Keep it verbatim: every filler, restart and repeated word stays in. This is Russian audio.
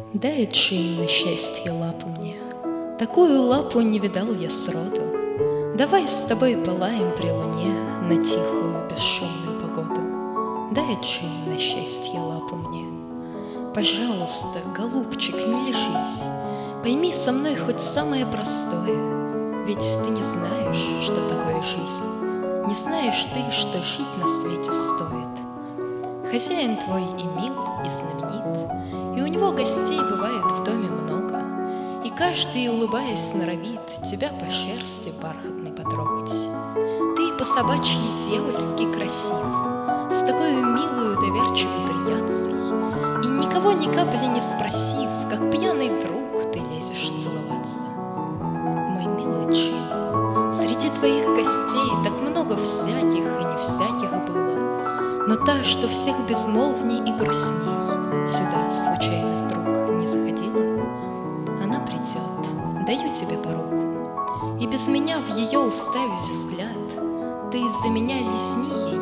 Дай, Джим, на счастье лапу мне, такую лапу не видал я сроду. Давай с тобой полаем при луне на тихую бесшумную погоду. Дай, Джим, на счастье лапу мне. Пожалуйста, голубчик, не лежись, пойми со мной хоть самое простое. Ведь ты не знаешь, что такое жизнь, не знаешь ты, что жить на свете стоит. Хозяин твой и мил, и знаменит, и у него гостей бывает в доме много, и каждый, улыбаясь, норовит тебя по шерсти бархатной потрогать. Ты по собачьи дьявольски красив, с такой милую доверчивой приятцей, и никого ни капли не спросив, как пьяный друг ты лезешь целоваться. Мой милый Джим, среди твоих гостей так много всяких и не всяких было, но та, что всех безмолвней и грустней, сюда случайно вдруг не заходила. Она придет, даю тебе по руку, и без меня в ее уставить взгляд, ты из-за меня лесни ей